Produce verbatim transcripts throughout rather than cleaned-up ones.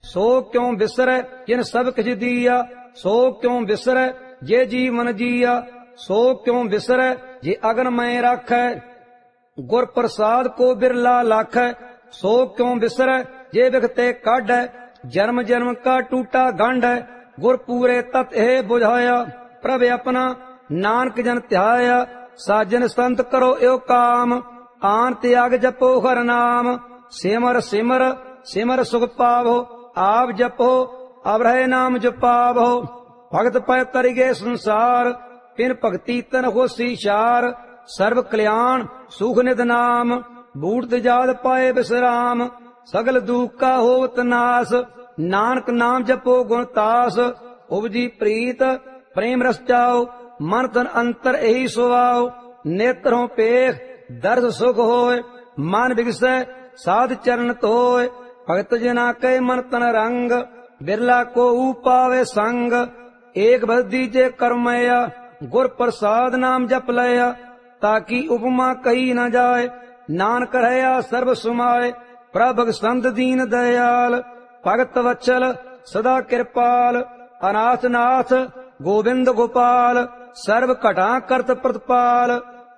सो क्यों बिसरै जिन सब किछ दिया। सो क्यों बिसरै जे जीवन जिया। सो क्यों बिसरै जे अगन में राखै। गुर प्रसाद को बिरला लाखै। सो क्यों बिसरै जे बिखते काढै। जन्म जन्म का टूटा गंढ है। गुर पूरे तत् हे बुझाया। प्रभ अपना नानक जन ध्याया। साजन संत करो यो काम। आन त्याग जपो हर नाम। सिमर सिमर सिमर सुख पावो। आप जपो अब रहे नाम जपावो। भगत पै तरिगे संसार। पिन भगति तन होसी शार। सर्व कल्याण सुख निध नाम। बूढ़ जाद पाए विश्राम। सगल दुख का होवत नाश। नानक नाम जपो गुण तास। उपजी प्रीत प्रेम रस जाओ। मन तन अंतर यही सुवाओ। नेत्रों पेख दर्श सुख होय। मन बिगसै साध चरण तोय। भगत जना कै मन तन रंग। बिरला को पावे संग। एक बस दीजे कर्मया। गुर प्रसाद नाम जप लया। ताकि उपमा कही न जाय। नानक रहया सर्व सुमाय। प्रभु संत दीन दयाल। भगत वत्सल सदा कृपाल। अनाथ नाथ गोविंद गोपाल। सर्व घटा करत प्रतिपाल।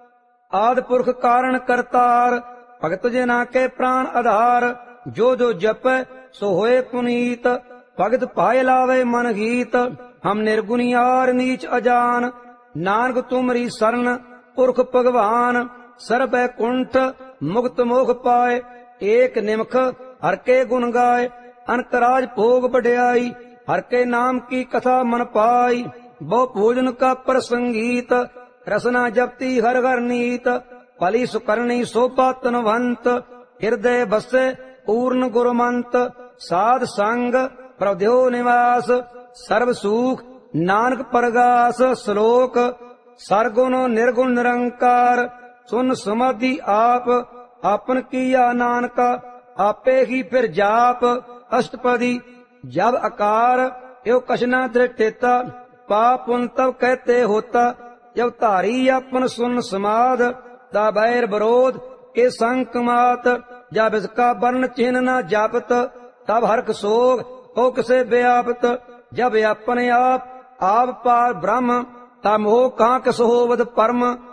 आदि पुरख कारण करतार। भगत जना के प्राण आधार। जो जो जप सो होए पुनीत। भगत पाए लावे मन गीत। हम निर्गुनियार नीच अजान। नानक तुमरी शरण पुरख भगवान। सर्व कुंठ मुक्त मोख पाए। एक निमख हर के गुण गाय। अनकराज भोग बढ़ाई। हर के नाम की कथा मन पाई। बहु भोजन का प्रसंगीत। रसना जपती हर हर नीत। पली सुकरणी शोभा तनवंत। हृदय बसे पूर्ण गुरुमंत। साध संग प्रभो निवास। सर्व सुख नानक परगास। श्लोक सरगुण निर्गुण निरंकार। सुन समाधि आप आपन किया नानका। आपे ही फिर जाप अष्टपदी। जब आकार यो कशना दृष्टेता। पाप पुन तब कहते होता। जब धारी अपन सुन समाध। दा बैर विरोध के संकमात। जब इसका वर्ण चिन्ह न जापत। तब हर्क सोग हो किसे व्यापत। जब अपने आप आप पार ब्रह्म। तब मोह कहाँ किस होवत परम।